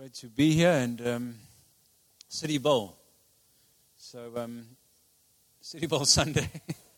Great to be here and City Bowl. So City Bowl Sunday.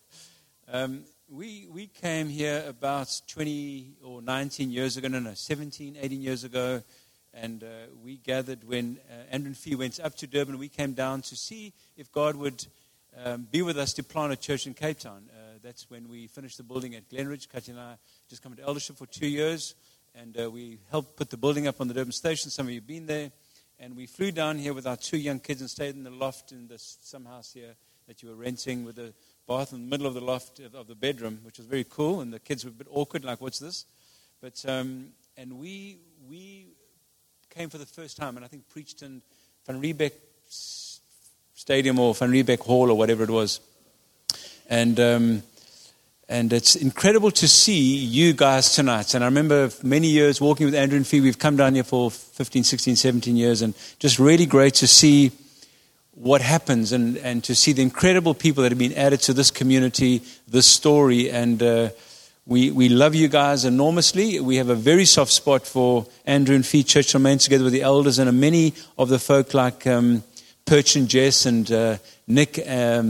We came here about 20 or 19 years ago, 17, 18 years ago, and we gathered when Andrew and Fee went up to Durban. We came down to see if God would be with us to plant a church in Cape Town. That's when we finished the building at Glenridge. Katie and I just come to eldership for 2 years. And we helped put the building up on the Durban station. Some of you have been there. And we flew down here with our 2 young kids and stayed in the loft in some house here that you were renting with a bath in the middle of the loft of the bedroom, which was very cool. And the kids were a bit awkward, like, what's this? But and we came for the first time, and I think preached in Van Riebeck Stadium or Van Riebeck Hall or whatever it was. And it's incredible to see you guys tonight. And I remember many years walking with Andrew and Fee. We've come down here for 15, 16, 17 years. And just really great to see what happens and to see the incredible people that have been added to this community, this story. And we love you guys enormously. We have a very soft spot for Andrew and Fee Church on Main together with the elders. And many of the folk like Perch and Jess and Nick,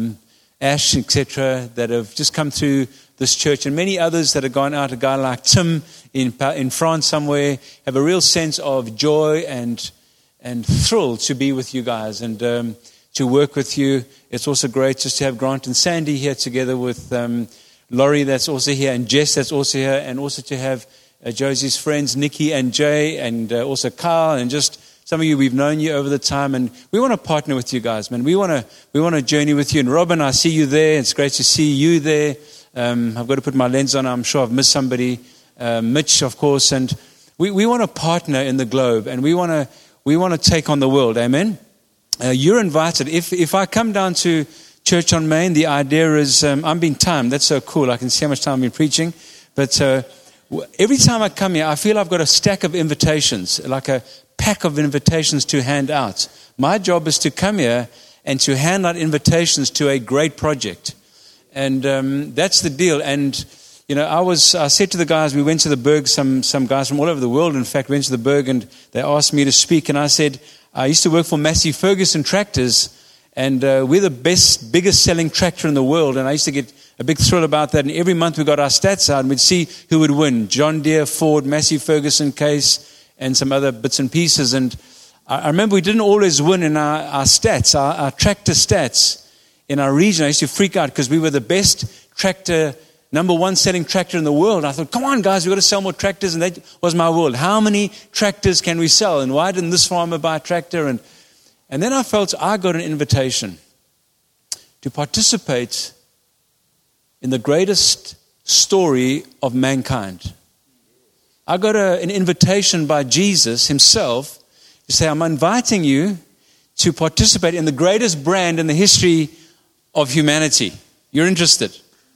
Ash, etc., that have just come through this church, and many others that have gone out. A guy like Tim in France somewhere, have a real sense of joy and thrill to be with you guys and to work with you. It's also great just to have Grant and Sandy here together with Laurie that's also here, and Jess that's also here, and also to have Josie's friends Nikki and Jay, and also Carl, and just some of you, we've known you over the time, and we want to partner with you guys, man. We want to journey with you. And Robin, I see you there. It's great to see you there. I've got to put my lens on. I'm sure I've missed somebody. Mitch, of course. And we want to partner in the globe, and we want to take on the world. Amen. You're invited. If I come down to Church on Main, the idea is I'm being timed. That's so cool. I can see how much time I've been preaching. But every time I come here, I feel I've got a stack of invitations, like a pack of invitations to hand out. My job is to come here and to hand out invitations to a great project. And that's the deal. And, you know, I said to the guys, we went to the Berg, some guys from all over the world, in fact, went to the Berg, and they asked me to speak. And I said, I used to work for Massey Ferguson Tractors, and we're the biggest selling tractor in the world. And I used to get a big thrill about that. And every month we got our stats out, and we'd see who would win. John Deere, Ford, Massey Ferguson Case, and some other bits and pieces. And I remember we didn't always win in our stats, our tractor stats in our region. I used to freak out because we were the best tractor, number one selling tractor in the world. I thought, come on, guys, we've got to sell more tractors. And that was my world. How many tractors can we sell? And why didn't this farmer buy a tractor? And then I felt I got an invitation to participate in the greatest story of mankind. I got an invitation by Jesus himself to say, I'm inviting you to participate in the greatest brand in the history of humanity. You're interested?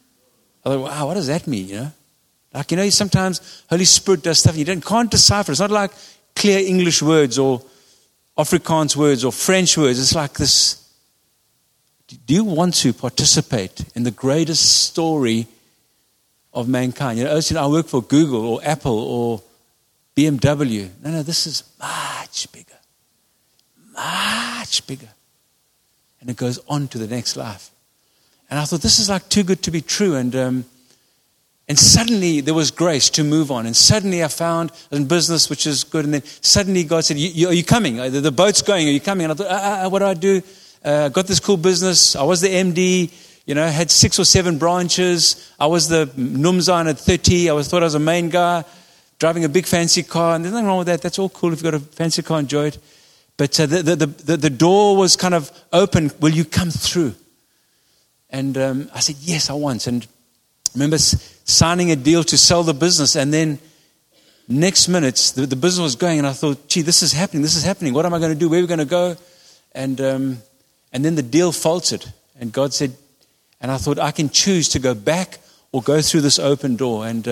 I thought, wow, what does that mean, you know? Like, you know, sometimes Holy Spirit does stuff and you can't decipher. It's not like clear English words or Afrikaans words or French words. It's like this. Do you want to participate in the greatest story of mankind? You know, I work for Google or Apple or BMW. No, this is much bigger. Much bigger. And it goes on to the next life. And I thought, this is like too good to be true. And suddenly there was grace to move on. And suddenly I found in business, which is good. And then suddenly God said, are you coming? The boat's going. Are you coming? And I thought, what do I do? Got this cool business. I was the MD. You know, had 6 or 7 branches. I was the Numzan at 30. I thought I was a main guy, driving a big fancy car. And there's nothing wrong with that. That's all cool. If you've got a fancy car, enjoy it. But the door was kind of open. Will you come through? And I said, yes, I want. And I remember signing a deal to sell the business. And then next minute, the business was going. And I thought, gee, this is happening. This is happening. What am I going to do? Where are we going to go? And then the deal faltered. And God said, and I thought, I can choose to go back or go through this open door. And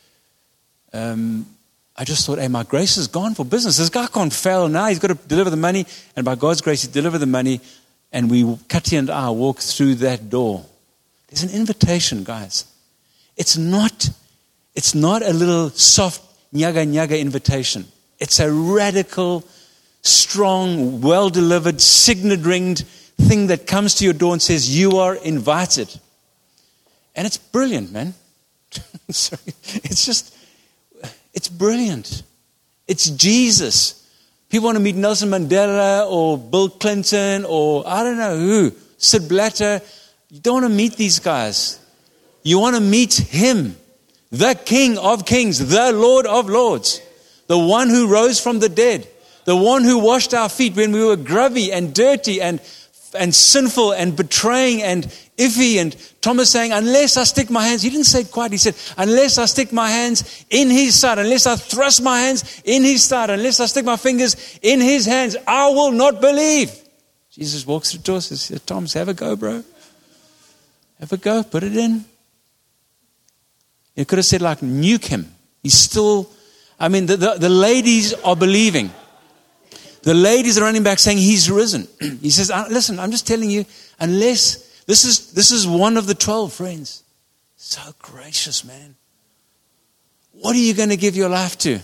I just thought, hey, my grace is gone for business. This guy can't fail now. He's got to deliver the money. And by God's grace, he delivered the money. And Katia and I walked through that door. There's an invitation, guys. It's not a little soft, nyaga invitation. It's a radical strong, well-delivered, signet-ringed thing that comes to your door and says, you are invited. And it's brilliant, man. Sorry. It's brilliant. It's Jesus. People want to meet Nelson Mandela or Bill Clinton or I don't know who, Sid Blatter. You don't want to meet these guys. You want to meet Him, the King of Kings, the Lord of Lords, the one who rose from the dead, the one who washed our feet when we were grubby and dirty and sinful and betraying and iffy. And Thomas saying, unless I stick my hands, he didn't say it quite, he said, unless I stick my hands in His side, unless I thrust my hands in His side, unless I stick my fingers in His hands, I will not believe. Jesus walks through the door, says, Thomas, have a go, bro. Have a go, put it in. You could have said like, nuke him. He's still, the ladies are believing. The ladies are running back saying, He's risen. He says, listen, I'm just telling you, unless, this is one of the 12 friends. So gracious, man. What are you going to give your life to?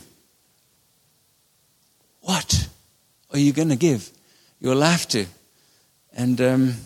What are you going to give your life to? And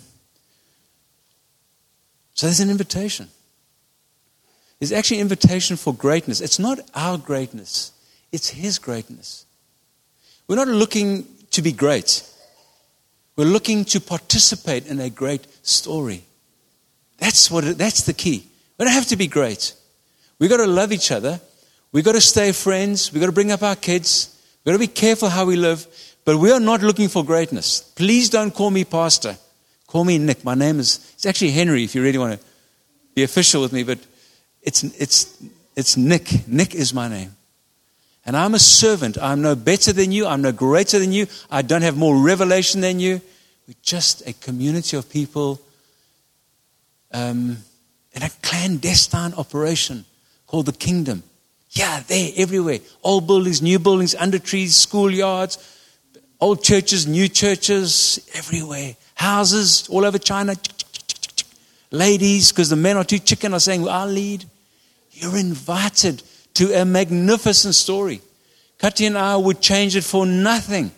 so there's an invitation. There's actually an invitation for greatness. It's not our greatness. It's His greatness. We're not looking to be great. We're looking to participate in a great story. That's the key. We don't have to be great. We've got to love each other. We've got to stay friends. We've got to bring up our kids. We've got to be careful how we live. But we are not looking for greatness. Please don't call me pastor. Call me Nick. My name it's actually Henry if you really want to be official with me. But it's Nick. Nick is my name. And I'm a servant. I'm no better than you. I'm no greater than you. I don't have more revelation than you. We're just a community of people in a clandestine operation called the kingdom. Yeah, there, everywhere. Old buildings, new buildings, under trees, schoolyards, old churches, new churches, everywhere. Houses all over China. Ladies, because the men are too chicken, are saying, well, I'll lead. You're invited to a magnificent story. Kati and I would change it for nothing.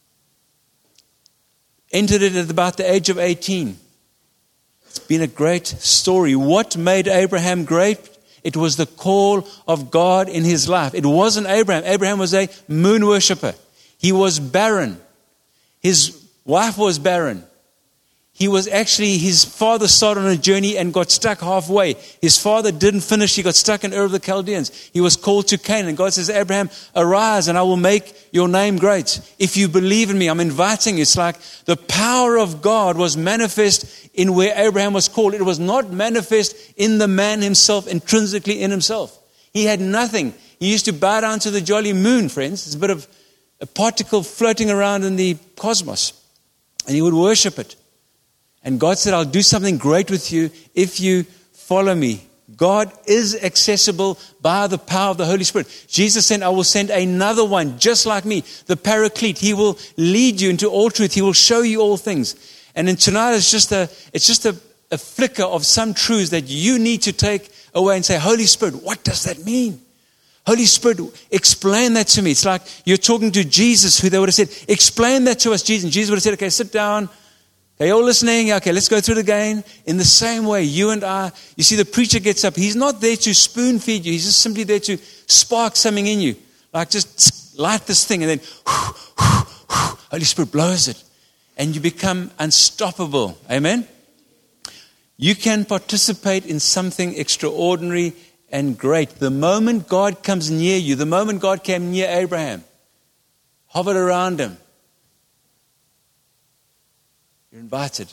Entered it at about the age of 18. It's been a great story. What made Abraham great? It was the call of God in his life. It wasn't Abraham. Abraham was a moon worshipper. He was barren. His wife was barren. His father started on a journey and got stuck halfway. His father didn't finish. He got stuck in Ur of the Chaldeans. He was called to Canaan. God says, Abraham, arise and I will make your name great. If you believe in me, I'm inviting you. It's like the power of God was manifest in where Abraham was called. It was not manifest in the man himself, intrinsically in himself. He had nothing. He used to bow down to the jolly moon, friends. It's a bit of a particle floating around in the cosmos. And he would worship it. And God said, I'll do something great with you if you follow me. God is accessible by the power of the Holy Spirit. Jesus said, I will send another one just like me, the Paraclete. He will lead you into all truth. He will show you all things. And then tonight it's just a flicker of some truths that you need to take away and say, Holy Spirit, what does that mean? Holy Spirit, explain that to me. It's like you're talking to Jesus, who they would have said, explain that to us, Jesus. And Jesus would have said, okay, sit down. Are you all listening? Okay, let's go through it again. In the same way, you and I, you see the preacher gets up. He's not there to spoon feed you. He's just simply there to spark something in you. Like just light this thing and then Holy Spirit blows it. And you become unstoppable. Amen? You can participate in something extraordinary and great. The moment God comes near you, the moment God came near Abraham, hovered around him, you're invited.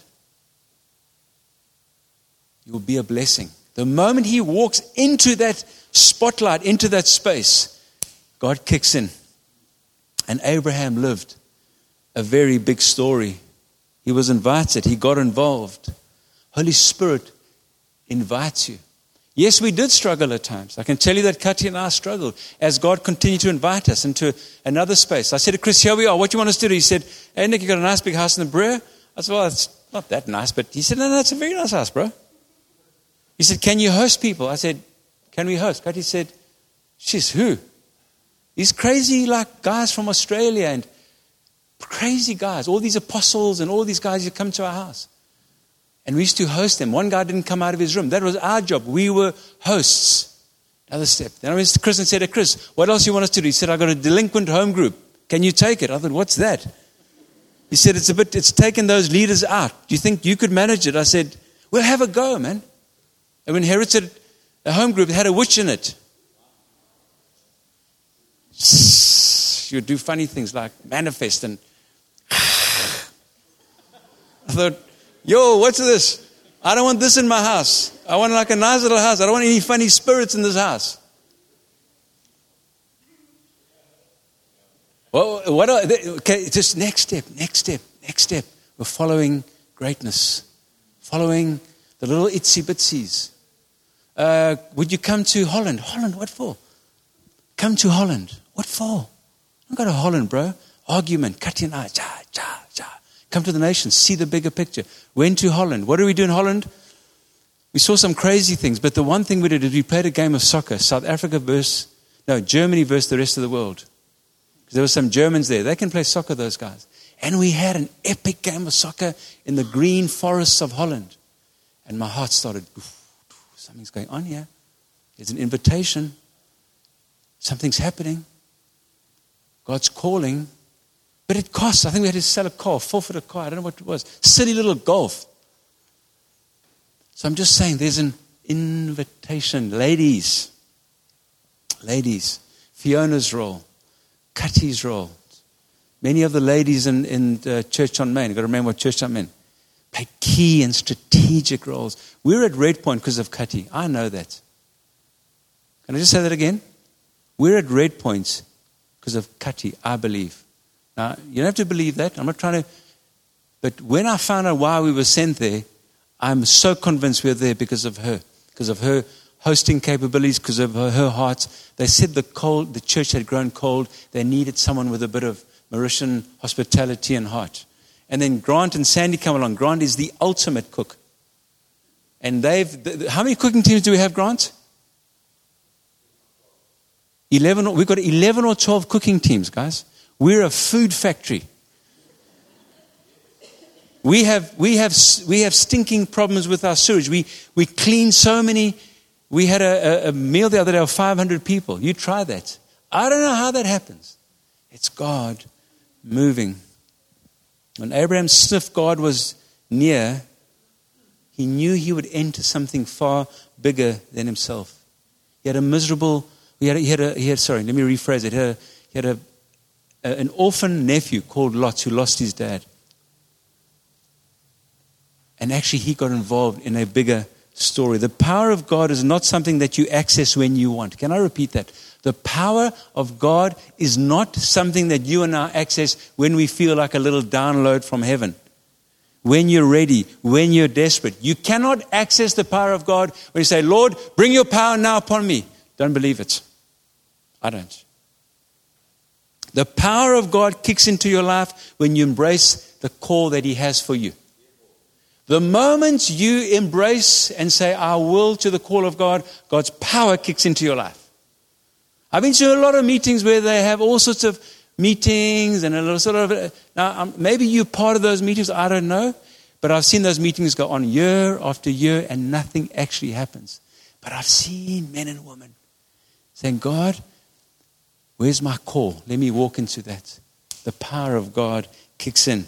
You will be a blessing. The moment he walks into that spotlight, into that space, God kicks in. And Abraham lived a very big story. He was invited. He got involved. Holy Spirit invites you. Yes, we did struggle at times. I can tell you that Kati and I struggled as God continued to invite us into another space. I said to Chris, here we are. What do you want us to do? He said, hey, Nick, you got a nice big house in the Brewer? I said, well, it's not that nice. But he said, no, it's a very nice house, bro. He said, can you host people? I said, can we host? Kati said, she's who? These crazy like guys from Australia. And crazy guys, all these apostles and all these guys who come to our house. And we used to host them. One guy didn't come out of his room. That was our job. We were hosts. Another step. Then I went to Chris and said, Chris, what else you want us to do? He said, I got a delinquent home group. Can you take it? I thought, what's that? He said, it's taken those leaders out. Do you think you could manage it? I said, well, have a go, man. And we inherited a home group that had a witch in it. She would do funny things like manifest and I thought, yo, what's this? I don't want this in my house. I want like a nice little house. I don't want any funny spirits in this house. Well, okay, just next step. We're following greatness. Following the little itsy bitsies. Would you come to Holland? Holland, what for? Come to Holland. What for? Don't go to Holland, bro. Argument, cutting eye, ja. Come to the nations, see the bigger picture. Went to Holland. What do we do in Holland? We saw some crazy things, but the one thing we did is we played a game of soccer. Germany versus the rest of the world. Because there were some Germans there. They can play soccer, those guys. And we had an epic game of soccer in the green forests of Holland. And my heart started, something's going on here. There's an invitation. Something's happening. God's calling. But it costs. I think we had to sell a car, forfeit a car. I don't know what it was. Silly little Golf. So I'm just saying there's an invitation. Ladies. Fiona's role. Cutty's role. Many of the ladies in Church on Main, you've got to remember what Church on Main, play key and strategic roles. We're at Red Point because of Cutty. I know that. Can I just say that again? We're at Red Point because of Cutty, I believe. Now, you don't have to believe that. I'm not trying to. But when I found out why we were sent there, I'm so convinced we're there because of her hosting capabilities, because of her heart. They said the church had grown cold. They needed someone with a bit of Mauritian hospitality and heart. And then Grant and Sandy come along. Grant is the ultimate cook. And how many cooking teams do we have, Grant? 11. We've got 11 or 12 cooking teams, guys. We're a food factory. We have stinking problems with our sewage. We clean so many. We had a meal the other day of 500 people. You try that. I don't know how that happens. It's God moving. When Abraham sniffed God was near, he knew he would enter something far bigger than himself. He had a miserable. Sorry, let me rephrase it. He had an orphan nephew called Lot who lost his dad. And actually he got involved in a bigger story. The power of God is not something that you access when you want. Can I repeat that? The power of God is not something that you and I access when we feel like a little download from heaven. When you're ready, when you're desperate. You cannot access the power of God when you say, Lord, bring your power now upon me. Don't believe it. I don't. The power of God kicks into your life when you embrace the call that He has for you. The moment you embrace and say, I will to the call of God, God's power kicks into your life. I've been to a lot of meetings where they have all sorts of meetings and a little sort of, now maybe you're part of those meetings, I don't know, but I've seen those meetings go on year after year and nothing actually happens. But I've seen men and women saying, God, where's my call? Let me walk into that. The power of God kicks in.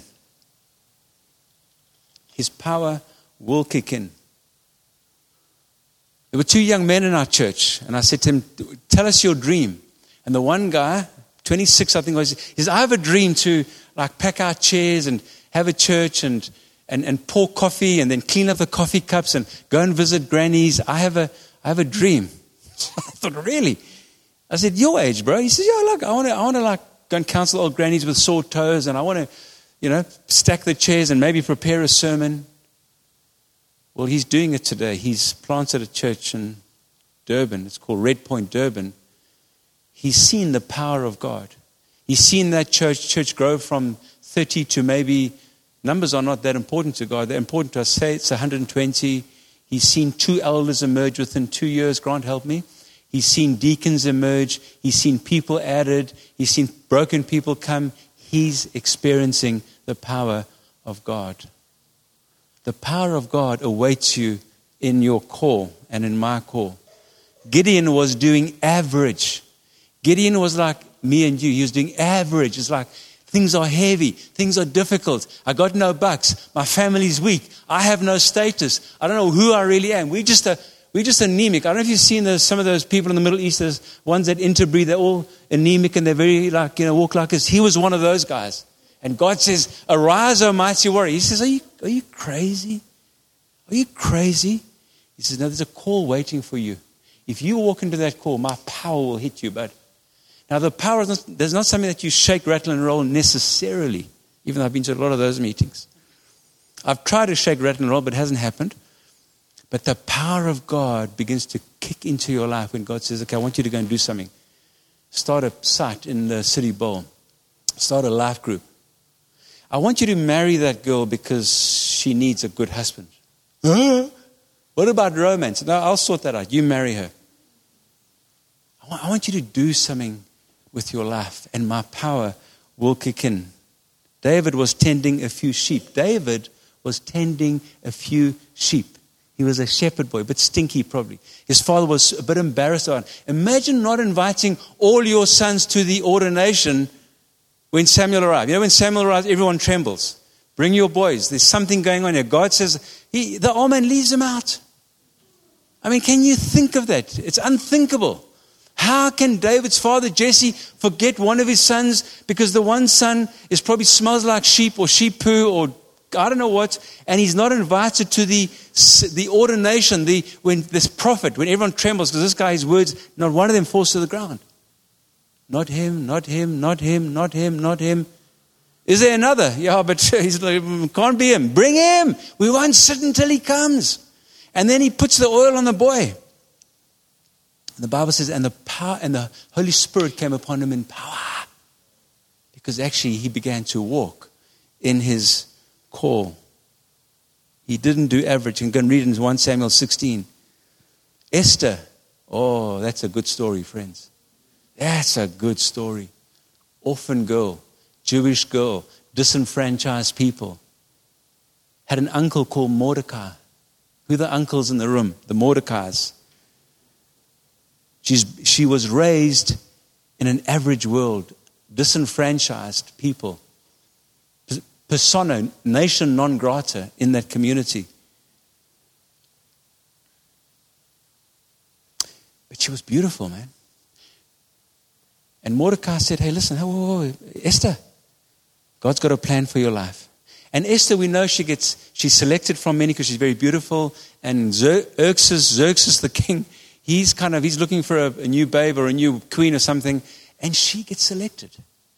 His power will kick in. There were two young men in our church, and I said to him, tell us your dream. And the one guy, 26 I think was, he says, I have a dream to like pack our chairs and have a church and pour coffee and then clean up the coffee cups and go and visit grannies. I have a dream. I thought, really? I said, your age, bro? He says, yeah, look, I want to like go and counsel old grannies with sore toes, and I want to, stack the chairs and maybe prepare a sermon. Well, he's doing it today. He's planted a church in Durban. It's called Red Point Durban. He's seen the power of God. He's seen that church grow from 30 to maybe, numbers are not that important to God. They're important to us. Say it's 120. He's seen 2 elders emerge within 2 years. Grant, help me. He's seen deacons emerge. He's seen people added. He's seen broken people come he's experiencing the power of God. The power of God awaits you in your call and in my call. Gideon was doing average. Gideon was like me and you. He was doing average. It's like, things are heavy. Things are difficult. I got no bucks. My family's weak. I have no status. I don't know who I really am. We're just anemic. I don't know if you've seen some of those people in the Middle East, those ones that interbreed. They're all anemic and they're very walk like us. He was one of those guys. And God says, arise, O mighty warrior. He says, are you crazy? Are you crazy? He says, no, there's a call waiting for you. If you walk into that call, my power will hit you, bud. Now, the power there's not something that you shake, rattle, and roll necessarily, even though I've been to a lot of those meetings. I've tried to shake, rattle, and roll, but it hasn't happened. But the power of God begins to kick into your life when God says, okay, I want you to go and do something. Start a site in the City Bowl. Start a life group. I want you to marry that girl because she needs a good husband. What about romance? No, I'll sort that out. You marry her. I want you to do something with your life, and my power will kick in. David was tending a few sheep. David was tending a few sheep. He was a shepherd boy, a bit stinky probably. His father was a bit embarrassed about it. Imagine not inviting all your sons to the ordination when Samuel arrived. You know, when Samuel arrives, everyone trembles. Bring your boys. There's something going on here. God says, the old man leaves them out. I mean, can you think of that? It's unthinkable. How can David's father, Jesse, forget one of his sons because the one son probably smells like sheep or sheep poo or I don't know what, and he's not invited to the ordination, when this prophet, when everyone trembles because this guy, his words, not one of them falls to the ground. Not him, not him, not him, not him, not him. Is there another? Yeah, but can't be him. Bring him. We won't sit until he comes. And then he puts the oil on the boy. And the Bible says, and the power and the Holy Spirit came upon him in power. Because actually he began to walk in his call. He didn't do average. You can go and read in 1 Samuel 16. Esther. Oh, that's a good story, friends. That's a good story. Orphan girl, Jewish girl, disenfranchised people. Had an uncle called Mordecai. Who are the uncles in the room? The Mordecais. She was raised in an average world, disenfranchised people. Persona, nation non grata in that community. But she was beautiful, man. And Mordecai said, hey, listen, whoa, Esther, God's got a plan for your life. And Esther, we know she's selected from many because she's very beautiful. And Xerxes the king, he's looking for a new babe or a new queen or something. And she gets selected.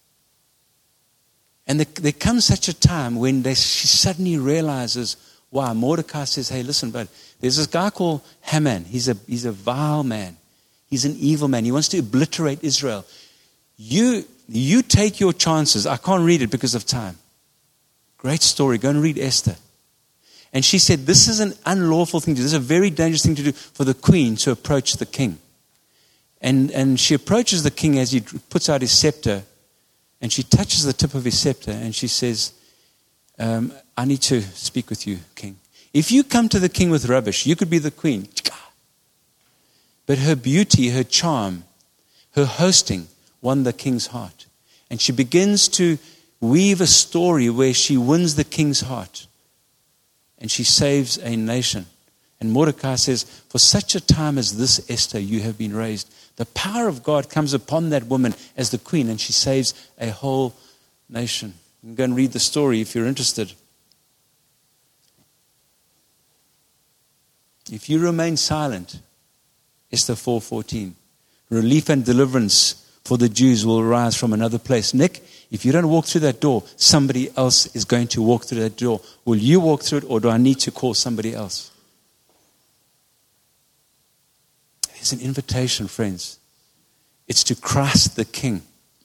And there comes such a time when she suddenly realizes, wow, Mordecai says, hey, listen, but there's this guy called Haman. He's a vile man. He's an evil man. He wants to obliterate Israel. You take your chances. I can't read it because of time. Great story. Go and read Esther. And she said, this is an unlawful thing to do. This is a very dangerous thing to do for the queen to approach the king. And she approaches the king as he puts out his scepter. And she touches the tip of his scepter. And she says, I need to speak with you, king. If you come to the king with rubbish, you could be the queen. But her beauty, her charm, her hosting won the king's heart. And she begins to weave a story where she wins the king's heart. And she saves a nation. And Mordecai says, for such a time as this, Esther, you have been raised. The power of God comes upon that woman as the queen, and she saves a whole nation. You can go and read the story if you're interested. If you remain silent, Esther 4:14, relief and deliverance for the Jews will arise from another place. Nick, if you don't walk through that door, somebody else is going to walk through that door. Will you walk through it, or do I need to call somebody else? It's an invitation, friends. It's to Christ the King.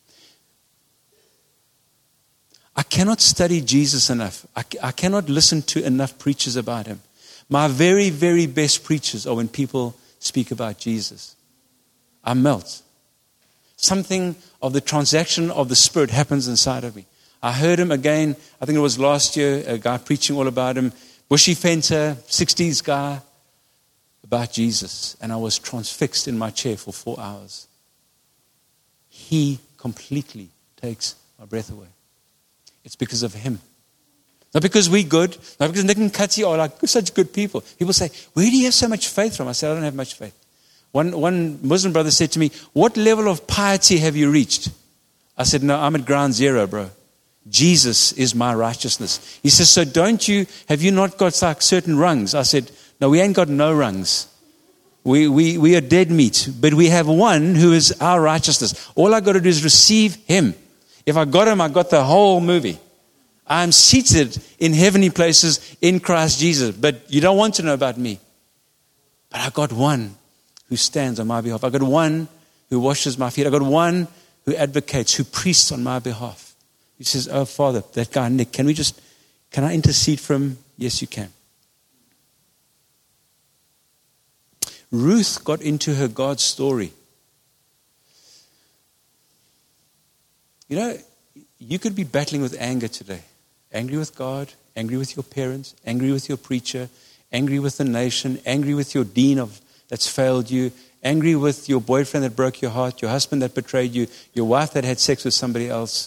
I cannot study Jesus enough. I cannot listen to enough preachers about him. My very, very best preachers are when people speak about Jesus. I melt. Something of the transaction of the Spirit happens inside of me. I heard him again, I think it was last year, a guy preaching all about him, bushy fenter, 60s guy, about Jesus. And I was transfixed in my chair for 4 hours. He completely takes my breath away. It's because of him. Not because we're good, not because Nick and Katsi are like such good people. People say, where do you have so much faith from? I said, I don't have much faith. One Muslim brother said to me, what level of piety have you reached? I said, no, I'm at ground zero, bro. Jesus is my righteousness. He says, so have you not got like certain rungs? I said, no, we ain't got no rungs. We are dead meat, but we have one who is our righteousness. All I got to do is receive him. If I got him, I got the whole movie. I'm seated in heavenly places in Christ Jesus. But you don't want to know about me. But I got one who stands on my behalf. I got one who washes my feet. I got one who advocates, who priests on my behalf. He says, oh, Father, that guy, Nick, can I intercede for him? Yes, you can. Ruth got into her God story. You know, you could be battling with anger today. Angry with God, angry with your parents, angry with your preacher, angry with the nation, angry with your dean that's failed you, angry with your boyfriend that broke your heart, your husband that betrayed you, your wife that had sex with somebody else.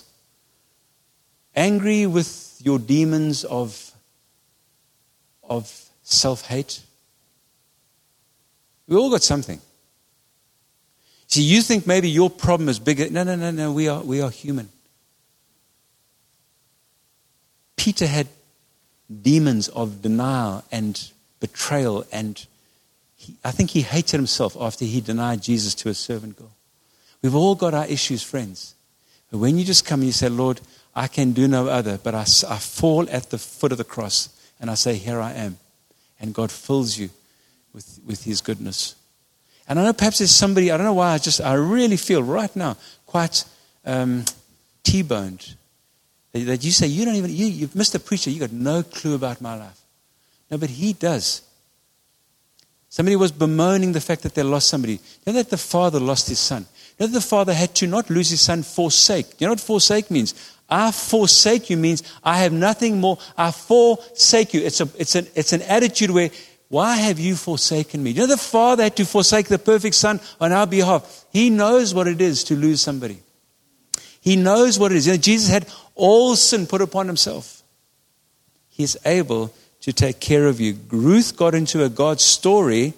Angry with your demons of self-hate. We all got something. See, you think maybe your problem is bigger. No. We are human. Peter had demons of denial and betrayal, and I think he hated himself after he denied Jesus to a servant girl. We've all got our issues, friends. But when you just come and you say, Lord, I can do no other, but I fall at the foot of the cross and I say, here I am. And God fills you with his goodness. And I know perhaps there's somebody, I don't know why, I really feel right now quite T-boned. That you say, you've missed a preacher, you got no clue about my life. No, but he does. Somebody was bemoaning the fact that they lost somebody. You know that the father lost his son. You know that the father had to not lose his son, forsake. You know what forsake means? I forsake you means I have nothing more. I forsake you. It's an attitude where, why have you forsaken me? You know the father had to forsake the perfect son on our behalf. He knows what it is to lose somebody. He knows what it is. You know, Jesus had all sin put upon himself. He is able to take care of you. Ruth got into a God story.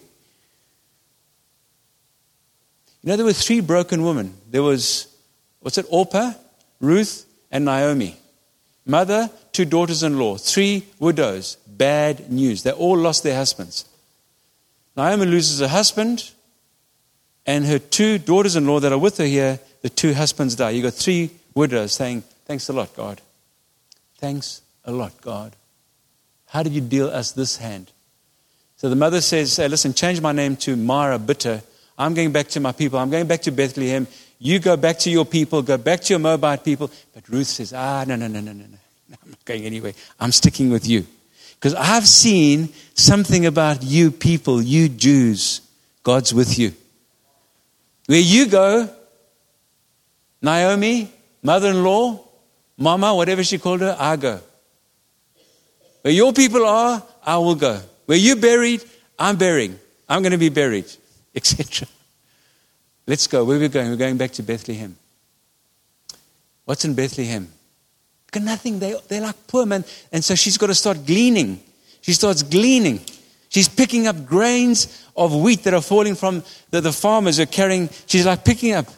You know, there were 3 broken women. There was, Orpah, Ruth, and Naomi. Mother, 2 daughters-in-law, 3 widows. Bad news. They all lost their husbands. Naomi loses her husband, and her 2 daughters-in-law that are with her here, the 2 husbands die. You got 3 widows saying, thanks a lot, God. Thanks a lot, God. How did you deal us this hand? So the mother says, hey, listen, change my name to Mara Bitter. I'm going back to my people. I'm going back to Bethlehem. You go back to your people. Go back to your Moabite people. But Ruth says, no. I'm not going anywhere. I'm sticking with you. Because I've seen something about you people, you Jews. God's with you. Where you go, Naomi, mother-in-law, mama, whatever she called her, I go. Where your people are, I will go. Where you're buried, I'm burying. I'm going to be buried, etc. Let's go. Where are we going? We're going back to Bethlehem. What's in Bethlehem? Got nothing. They're like poor men. And so she's got to start gleaning. She starts gleaning. She's picking up grains of wheat that are falling from the farmers are carrying. She's like picking up.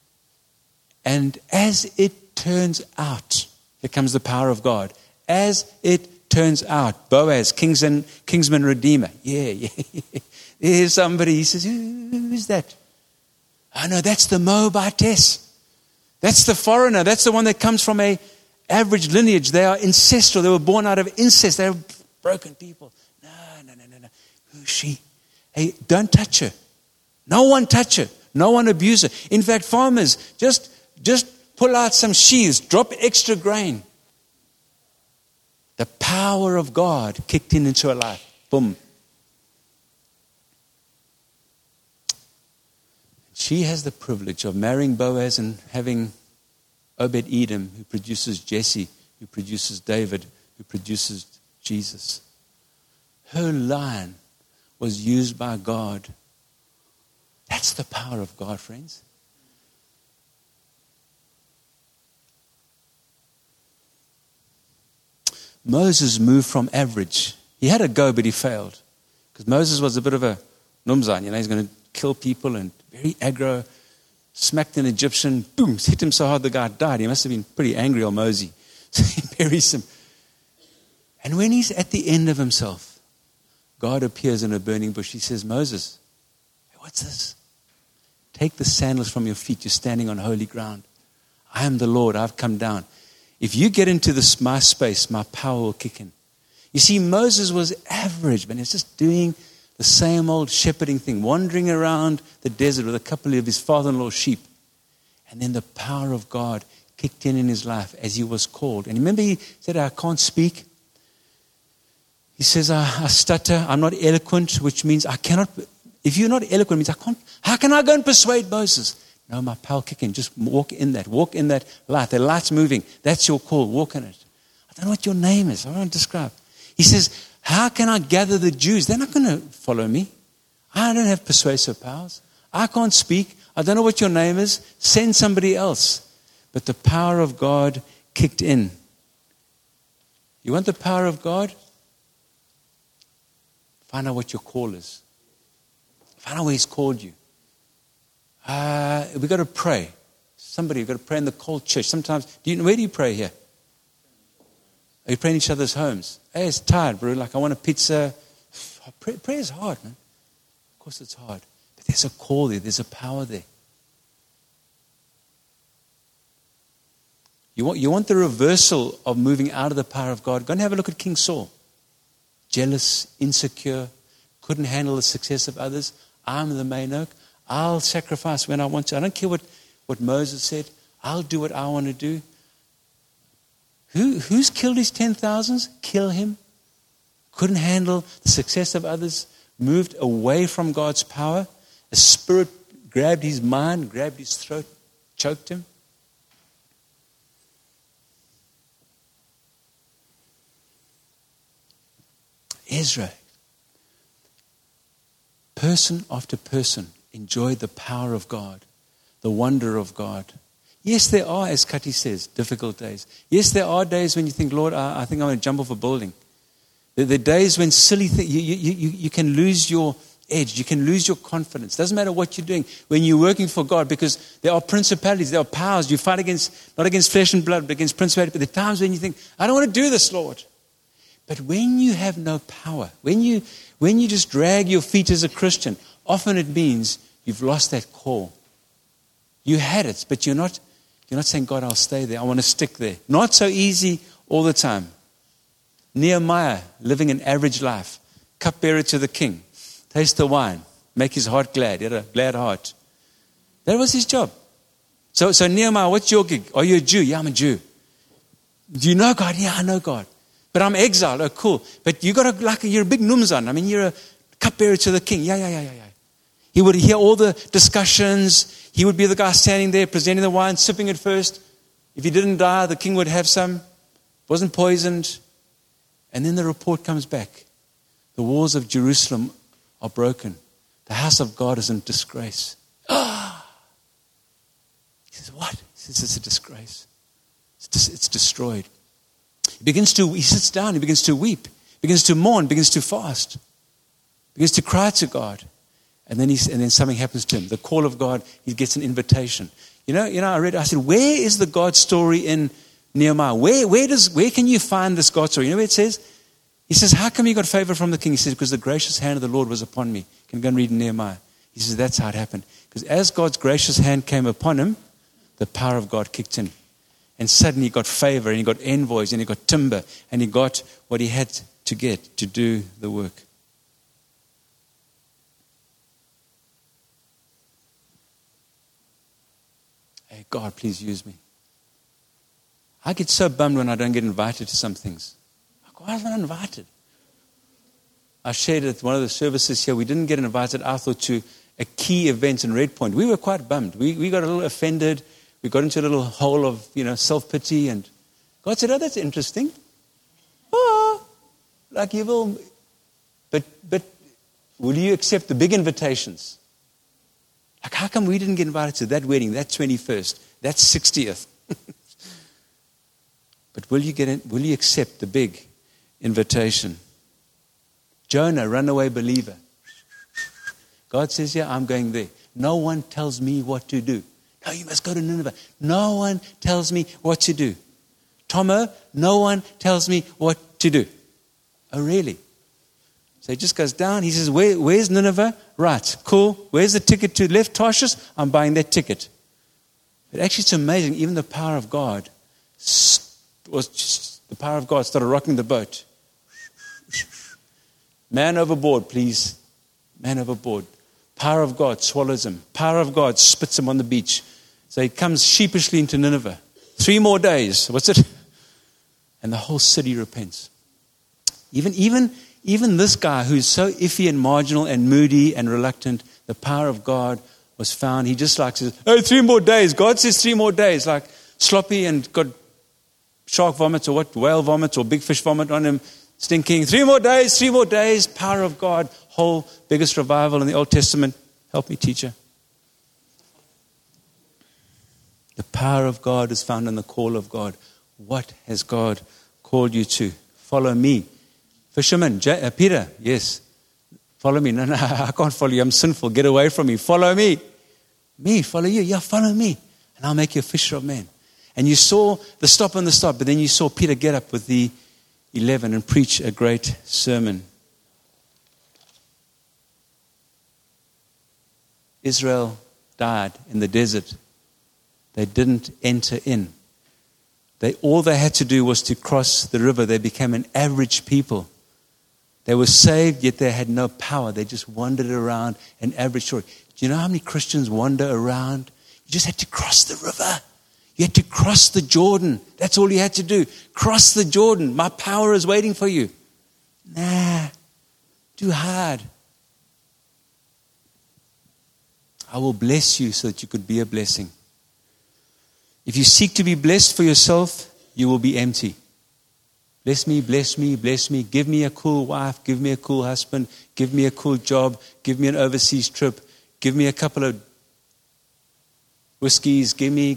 And as it turns out, here comes the power of God. As it turns out, Boaz, kinsman redeemer. Yeah. There's somebody. He says, who is that? Oh no, that's the Moabitess. That's the foreigner. That's the one that comes from a average lineage. They are ancestral. They were born out of incest. They're broken people. No. Who's she? Hey, don't touch her. No one touch her. No one abuse her. In fact, farmers, just pull out some sheaves. Drop extra grain. The power of God kicked into her life. Boom. She has the privilege of marrying Boaz and having Obed-Edom, who produces Jesse, who produces David, who produces Jesus. Her line was used by God. That's the power of God, friends. Moses moved from average. He had a go, but he failed. Because Moses was a bit of a numzan. He's going to kill people and very aggro. Smacked an Egyptian. Boom. Hit him so hard the guy died. He must have been pretty angry on Moses. So he buries him. And when he's at the end of himself, God appears in a burning bush. He says, Moses, what's this? Take the sandals from your feet. You're standing on holy ground. I am the Lord. I've come down. If you get into this my space, my power will kick in. You see, Moses was average, but he was just doing the same old shepherding thing, wandering around the desert with a couple of his father-in-law's sheep. And then the power of God kicked in his life as he was called. And remember, he said, I can't speak. He says, I stutter. I'm not eloquent, which means I cannot. If you're not eloquent, it means I can't. How can I go and persuade Moses? No, my power kick in. Just walk in that. Walk in that light. The light's moving. That's your call. Walk in it. I don't know what your name is. I don't describe. He says, how can I gather the Jews? They're not going to follow me. I don't have persuasive powers. I can't speak. I don't know what your name is. Send somebody else. But the power of God kicked in. You want the power of God? Find out what your call is. Find out where He's called you. We've got to pray. We've got to pray in the cold church. Sometimes, where do you pray here? Are you praying in each other's homes? Hey, it's tired, bro. Like, I want a pizza. Prayer is hard, man. Of course it's hard. But there's a call there. There's a power there. You want the reversal of moving out of the power of God? Go and have a look at King Saul. Jealous, insecure, couldn't handle the success of others. I'm the main oak. I'll sacrifice when I want to. I don't care what Moses said. I'll do what I want to do. Who's killed his 10,000s? Kill him. Couldn't handle the success of others. Moved away from God's power. A spirit grabbed his mind, grabbed his throat, choked him. Ezra, person after person, enjoyed the power of God, the wonder of God. Yes, there are, as Kati says, difficult days. Yes, there are days when you think, Lord, I think I'm going to jump off a building. There are days when silly things, you can lose your edge. You can lose your confidence. Doesn't matter what you're doing when you're working for God, because there are principalities, there are powers. You fight against, not against flesh and blood, but against principalities. But there are times when you think, I don't want to do this, Lord. But when you have no power, when you just drag your feet as a Christian, often it means you've lost that call. You had it, but you're not saying, God, I'll stay there. I want to stick there. Not so easy all the time. Nehemiah, living an average life, cupbearer to the king, taste the wine, make his heart glad. He had a glad heart. That was his job. So Nehemiah, what's your gig? Are you a Jew? Yeah, I'm a Jew. Do you know God? Yeah, I know God. But I'm exiled. Oh, cool. But you're a big numzan. I mean, you're a cupbearer to the king. Yeah. He would hear all the discussions. He would be the guy standing there, presenting the wine, sipping it first. If he didn't die, the king would have some. Wasn't poisoned. And then the report comes back. The walls of Jerusalem are broken. The house of God is in disgrace. He says, what? He says, it's a disgrace. It's destroyed. He sits down, he begins to weep, begins to mourn, begins to fast, begins to cry to God. And then something happens to him. The call of God, he gets an invitation. I said, where is the God story in Nehemiah? Where can you find this God story? You know where it says? He says, how come you got favor from the king? He says, because the gracious hand of the Lord was upon me. You can go and read in Nehemiah. He says, that's how it happened. Because as God's gracious hand came upon him, the power of God kicked in. And suddenly he got favor, and he got envoys, and he got timber, and he got what he had to get to do the work. Hey, God, please use me. I get so bummed when I don't get invited to some things. Why was I not invited? I shared at one of the services here, we didn't get invited, I thought, to a key event in Red Point. We were quite bummed. We got a little offended. We got into a little hole of, self-pity. And God said, oh, that's interesting. Oh, like you will. But will you accept the big invitations? Like, how come we didn't get invited to that wedding, that 21st, that 60th? But will you accept the big invitation? Jonah, runaway believer. God says, yeah, I'm going there. No one tells me what to do. No, you must go to Nineveh. No one tells me what to do. Tomo, no one tells me what to do. Oh, really? So he just goes down. He says, where's Nineveh? Right, cool. Where's the ticket to left Tarshish? I'm buying that ticket. But actually, it's amazing. Even the power of God started rocking the boat. Man overboard, please. Man overboard. Power of God swallows him. Power of God spits him on the beach. So he comes sheepishly into Nineveh. 3 more days. What's it? And the whole city repents. Even this guy who's so iffy and marginal and moody and reluctant, the power of God was found. He just says, oh, 3 more days. God says 3 more days. Like sloppy and got shark vomit or what, whale vomit or big fish vomit on him. Stinking. 3 more days. Power of God. Whole biggest revival in the Old Testament. Help me, teacher. The power of God is found in the call of God. What has God called you to? Follow me. Fisherman, Peter, yes. Follow me. No, I can't follow you. I'm sinful. Get away from me. Follow me. Me, follow you. Yeah, follow me. And I'll make you a fisher of men. And you saw the stop and the stop, but then you saw Peter get up with the 11 and preach a great sermon. Israel died in the desert. They didn't enter in. All they had to do was to cross the river. They became an average people. They were saved, yet they had no power. They just wandered around an average story. Do you know how many Christians wander around? You just had to cross the river. You had to cross the Jordan. That's all you had to do. Cross the Jordan. My power is waiting for you. Nah, too hard. I will bless you so that you could be a blessing. If you seek to be blessed for yourself, you will be empty. Bless me, bless me, bless me. Give me a cool wife. Give me a cool husband. Give me a cool job. Give me an overseas trip. Give me a couple of whiskeys. Give me.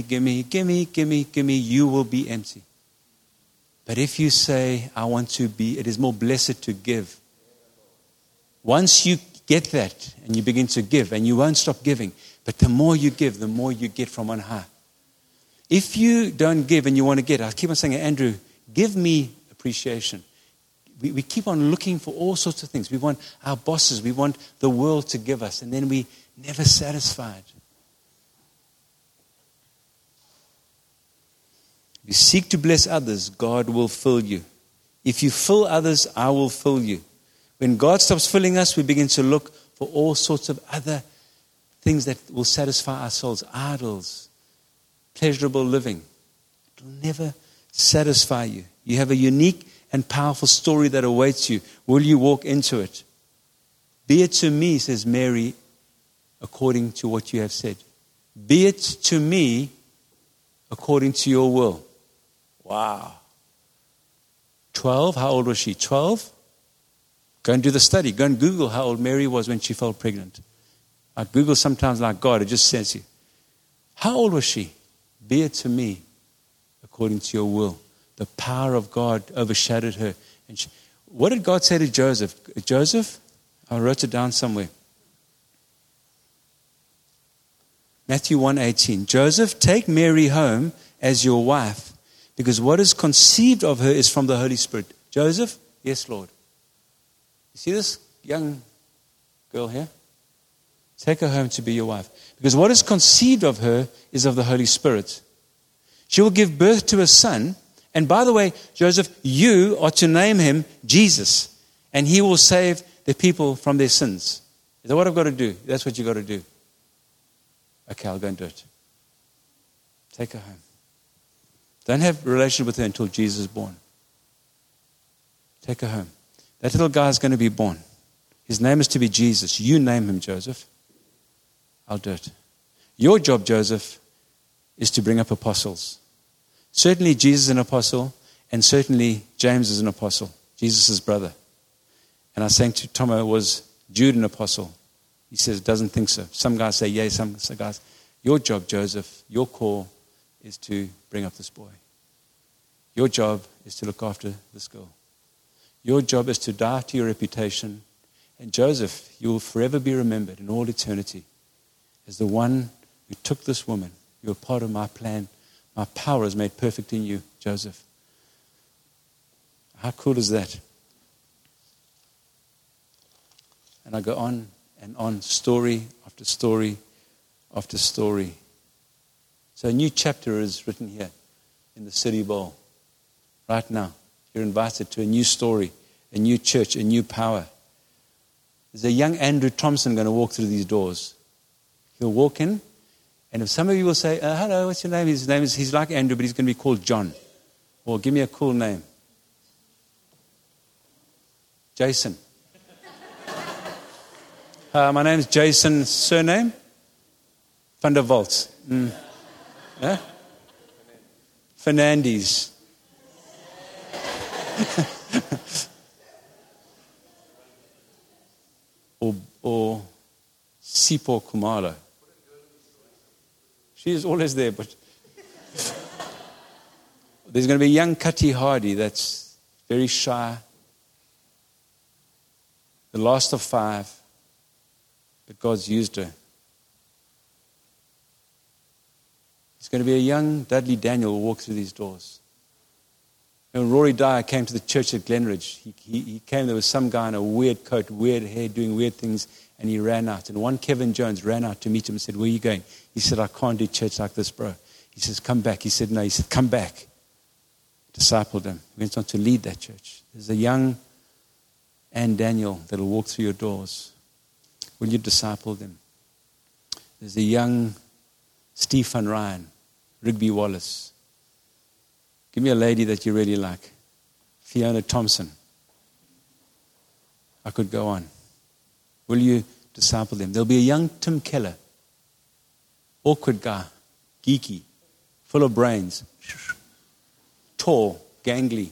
You will be empty. But if you say, I want to be, it is more blessed to give. Once you get that and you begin to give, and you won't stop giving, but the more you give, the more you get from on high. If you don't give and you want to get, I keep on saying, Andrew, give me appreciation. We keep on looking for all sorts of things. We want our bosses, we want the world to give us, and then we never satisfied. If you seek to bless others, God will fill you. If you fill others, I will fill you. When God stops filling us, we begin to look for all sorts of other things that will satisfy our souls. Idols, pleasurable living. It will never satisfy you. You have a unique and powerful story that awaits you. Will you walk into it? Be it to me, says Mary, according to what you have said. Be it to me according to your will. Wow. 12, how old was she? 12? Go and do the study. Go and Google how old Mary was when she fell pregnant. I Google sometimes like God, it just says you. How old was she? Be it to me according to your will. The power of God overshadowed her. And what did God say to Joseph? Joseph, I wrote it down somewhere. Matthew 1:18. Joseph, take Mary home as your wife, because what is conceived of her is from the Holy Spirit. Joseph, yes, Lord. You see this young girl here? Take her home to be your wife. Because what is conceived of her is of the Holy Spirit. She will give birth to a son. And by the way, Joseph, you are to name him Jesus. And he will save the people from their sins. Is that what I've got to do? That's what you've got to do. Okay, I'll go and do it. Take her home. Don't have a relationship with her until Jesus is born. Take her home. That little guy is going to be born. His name is to be Jesus. You name him, Joseph. I'll do it. Your job, Joseph, is to bring up apostles. Certainly Jesus is an apostle, and certainly James is an apostle, Jesus' brother. And I was saying to Tomo, was Jude an apostle? He says, doesn't think so. Some guys say, yeah, some guys. Your job, Joseph, your call is to bring up this boy. Your job is to look after this girl. Your job is to die to your reputation. And Joseph, you will forever be remembered in all eternity as the one who took this woman. You were part of my plan. My power is made perfect in you, Joseph. How cool is that? And I go on and on, story after story after story. So a new chapter is written here in the City Bowl. Right now, you're invited to a new story, a new church, a new power. There's a young Andrew Thompson going to walk through these doors. He'll walk in, and if some of you will say, hello, what's your name? His name is, he's like Andrew, but he's going to be called John. Or give me a cool name. Jason. My name is Jason. Surname? Van der Walt. Yeah? Fernandes. or Sipo Kumalo. She is always there, but there's going to be a young Kati Hardy that's very shy, the last of 5, but God's used her. There's going to be a young Dudley Daniel who will walk through these doors. When Rory Dyer came to the church at Glenridge, he came, there was some guy in a weird coat, weird hair, doing weird things, and he ran out. And one Kevin Jones ran out to meet him and said, where are you going? He said, I can't do church like this, bro. He says, come back. He said, no. He said, come back. Discipled him. He went on to lead that church. There's a young Ann Daniel that will walk through your doors. Will you disciple them? There's a young Steve van Ryan, Rigby Wallace. Give me a lady that you really like. Fiona Thompson. I could go on. Will you disciple them? There'll be a young Tim Keller. Awkward guy. Geeky. Full of brains. Tall. Gangly.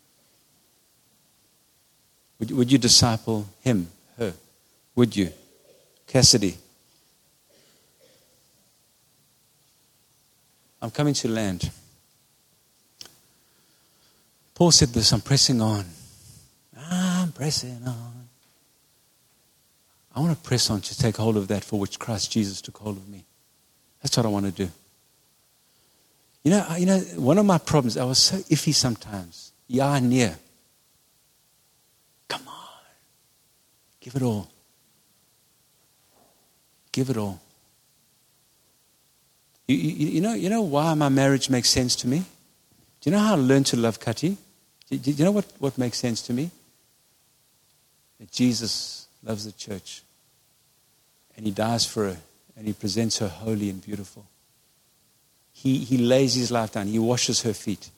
Would you disciple him? Her? Would you? Cassidy. I'm coming to land. Paul said this, I'm pressing on. I'm pressing on. I want to press on to take hold of that for which Christ Jesus took hold of me. That's what I want to do. You know, one of my problems, I was so iffy sometimes. Yeah, near. Come on. Give it all. Give it all. You know why my marriage makes sense to me? Do you know how I learned to love Kati? Do you know what makes sense to me? That Jesus loves the church. And he dies for her. And he presents her holy and beautiful. He lays his life down. He washes her feet.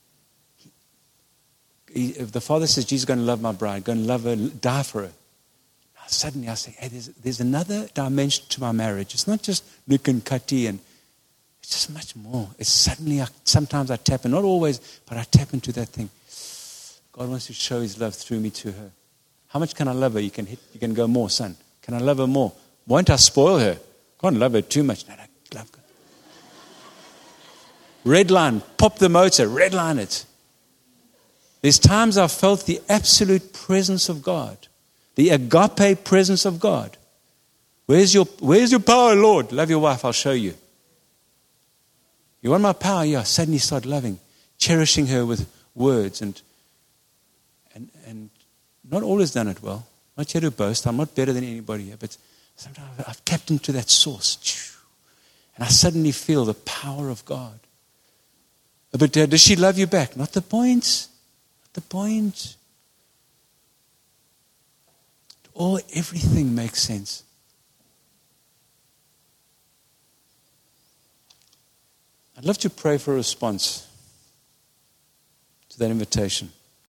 If the Father says, Jesus is going to love my bride, going to love her, die for her. Now suddenly I say, hey, there's another dimension to my marriage. It's not just Luke and Kati, and it's just much more. It's suddenly, sometimes I tap in, not always, but I tap into that thing. God wants to show his love through me to her. How much can I love her? You can go more, son. Can I love her more? Won't I spoil her? Can't love her too much. No, love her. Red line, pop the motor, red line it. There's times I've felt the absolute presence of God, the agape presence of God. Where's your power, Lord? Love your wife, I'll show you. You want my power? Yeah. Suddenly start loving, cherishing her with words, and not always done it well. I'm not here to boast. I'm not better than anybody here, but sometimes I've tapped into that source, and I suddenly feel the power of God. But does she love you back? Not the point. Not the point. Everything makes sense. I'd love to pray for a response to that invitation.